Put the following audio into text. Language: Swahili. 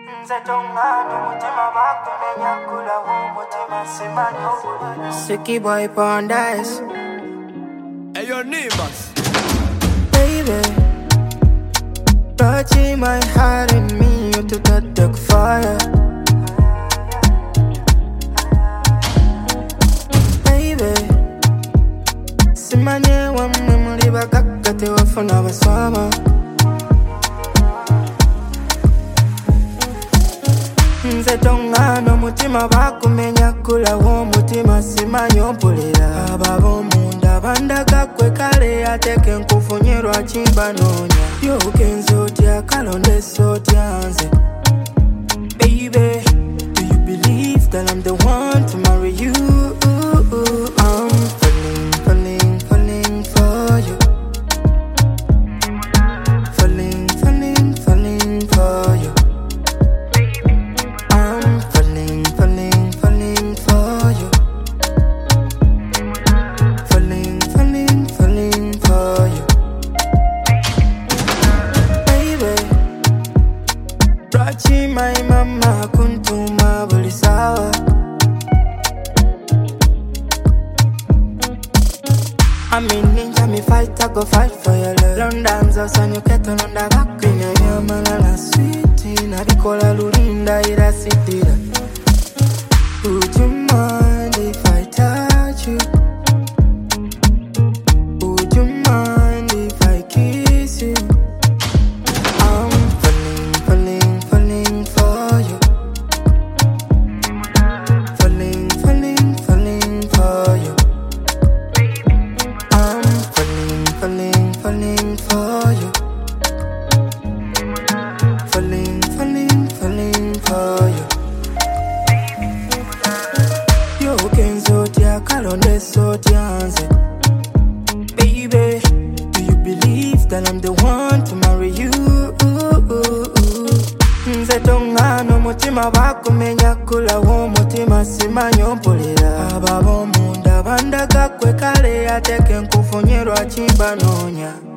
Sicky boy Paradise. Hey, your neighbors. Baby, touching my heart and me, you to that dark fire. Baby, simanye wa mmuli bakakate wafuna basama. Nze tongana mutima bakumenya kula wo mutima simanyi mpulira ababo munda bandaga kwe kale ateke nkufunyirwa chimbanonya yogenze otya kalonde sotya nze. Baby, do you believe that I'm the one to marry you? I'm falling for you. Falling for you. I'm falling for you. Falling for you. Baby, Rachi my mama kuntuma buli sawa. I mean ninja me fight, I go fight for your love. London's house and you get on the back in your manana sweet. Na bikola lurinda ira sitira. Would you mind if I touch you? Would you mind if I kiss you? I'm falling for you. Falling for you. I'm falling for you. Falling for you. Yo kenzo tia kalonde so tianze. Baby, do you believe that I'm the one to marry you? Nze tongano mutima bakumenya kula wo mutima simanyi mpulira ababo munda bandaga kwe kale ateke nkufunyirwa chimbanonya